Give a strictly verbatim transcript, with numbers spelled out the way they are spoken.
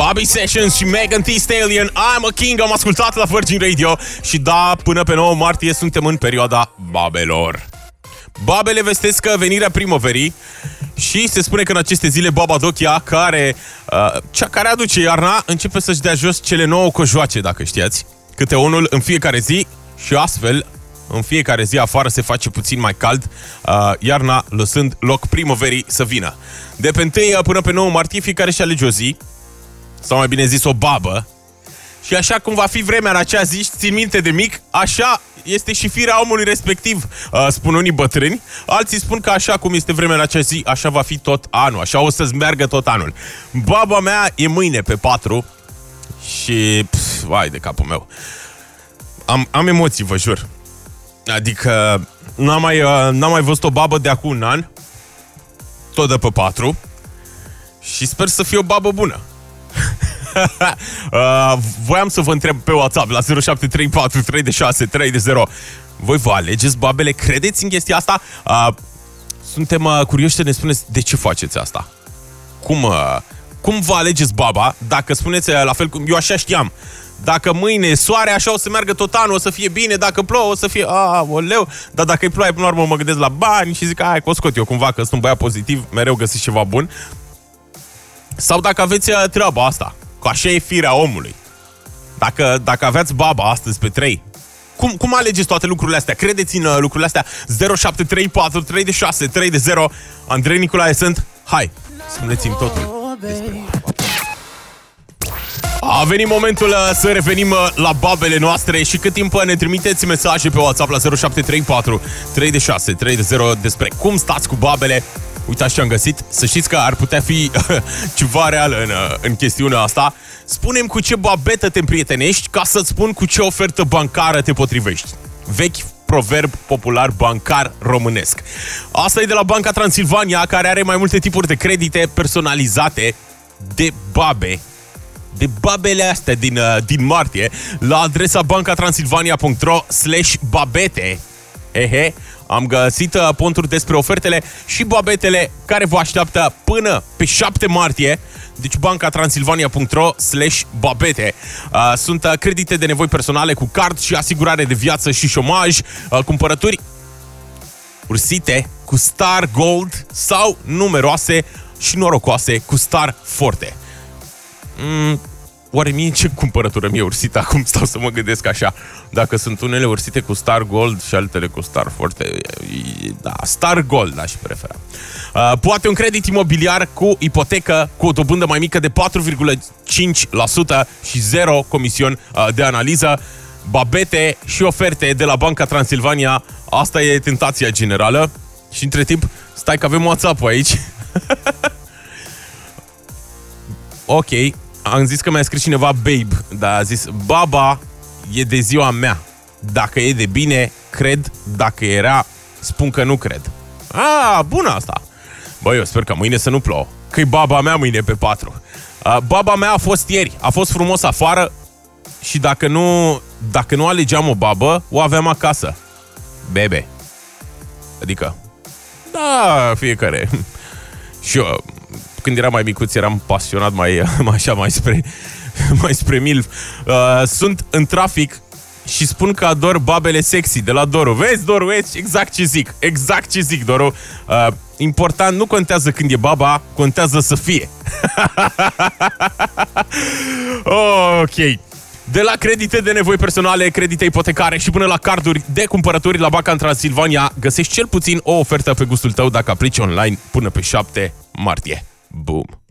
Bobby Sessions și Megan Thee Stallion, I'm a King, am ascultat la Virgin Radio. Și da, până pe nouă martie suntem în perioada babelor. Babele vestesc venirea primăverii și se spune că în aceste zile Baba Dochia, care, uh, cea care aduce iarna, începe să-și dea jos cele nouă cojoace, dacă știați. Câte unul în fiecare zi și astfel, în fiecare zi afară se face puțin mai cald, uh, iarna lăsând loc primăverii să vină. De pe întâi până pe nouă martie fiecare și alege o zi, sau mai bine zis o babă. Și așa cum va fi vremea în acea zi, țin minte de mic, așa este și firea omului respectiv, uh, spun unii bătrâni. Alții spun că așa cum este vremea în acea zi, așa va fi tot anul, așa o să-ți meargă tot anul. Baba mea e mâine pe patru și... Pf, vai de capul meu. Am, am emoții, vă jur. Adică n-am mai, uh, n-am mai văzut o babă de acum un an, tot de pe patru, și sper să fie o babă bună. uh, voiam să vă întreb pe WhatsApp la zero șapte trei patru trei șase trei zero. Voi vă alegeți babele? Credeți în chestia asta? Uh, suntem uh, curioși să ne spuneți de ce faceți asta. Cum, uh, cum vă alegeți baba? Dacă spuneți uh, la fel cum eu așa știam. Dacă mâine e soare, așa o să meargă tot anul, o să fie bine. Dacă plouă, o să fie, a, oleu. Dar dacă e ploaie, până la urmă mă gândesc la bani și zic, hai, că o scot eu cumva, că sunt un băiat pozitiv, mereu găsiți ceva bun. Sau dacă aveți treaba asta, că așa e firea omului. Dacă, dacă aveați baba astăzi pe trei, cum, cum alegeți toate lucrurile astea? Credeți în uh, lucrurile astea? zero șapte trei patru trei șase trei zero. Andrei Nicolae sunt. Hai, spuneți-mi totul despre A venit momentul uh, să revenim uh, la babele noastre. Și cât timp uh, ne trimiteți mesaje pe WhatsApp la zero șapte trei patru trei șase trei zero despre cum stați cu babele. Uitați ce am găsit. Să știți că ar putea fi ceva real în, în chestiunea asta. Spune-mi cu ce babetă te împrietenești ca să-ți spun cu ce ofertă bancară te potrivești. Vechi proverb popular bancar românesc. Asta e de la Banca Transilvania, care are mai multe tipuri de credite personalizate de babe. De babele astea din, din martie la adresa bancatransilvania.ro slash babete. Ehe, am găsit ponturi despre ofertele și babetele care vă așteaptă până pe șapte martie. Deci bancatransilvania.ro slash babete. uh, Sunt uh, credite de nevoi personale cu card și asigurare de viață și șomaj, uh, cumpărături ursite cu Star Gold sau numeroase și norocoase cu Star Forte. mm, Oare mie ce cumpărătură mie ursită? Acum stau să mă gândesc așa. Dacă sunt unele ursite cu Star Gold și altele cu Star Forte, da, Star Gold aș prefera. uh, Poate un credit imobiliar cu ipotecă cu o dobândă mai mică de patru virgulă cinci la sută și zero comision uh, de analiză. Babete și oferte de la Banca Transilvania. Asta e tentația generală. Și între timp, stai că avem WhatsApp-ul aici. Ok. Am zis că mi-a scris cineva babe, dar a zis baba e de ziua mea. Dacă e de bine, cred. Dacă era, spun că nu cred. Ah, bună asta. Băi, eu sper că mâine să nu plouă, că e baba mea mâine pe patru. uh, Baba mea a fost ieri. A fost frumos afară. Și dacă nu Dacă nu alegeam o babă, o aveam acasă. Bebe. Adică, da, fiecare. Și eu, când eram mai micuț, eram pasionat mai, mai așa, mai spre, mai spre milf. Uh, sunt în trafic și spun că ador babele sexy de la Doru. Vezi, Doru, vezi? Exact ce zic. Exact ce zic, Doru. Uh, important, nu contează când e baba, contează să fie. Ok. De la credite de nevoi personale, credite ipotecare și până la carduri de cumpărături la Banca Transilvania, găsești cel puțin o ofertă pe gustul tău dacă aplici online până pe șapte martie. Boom!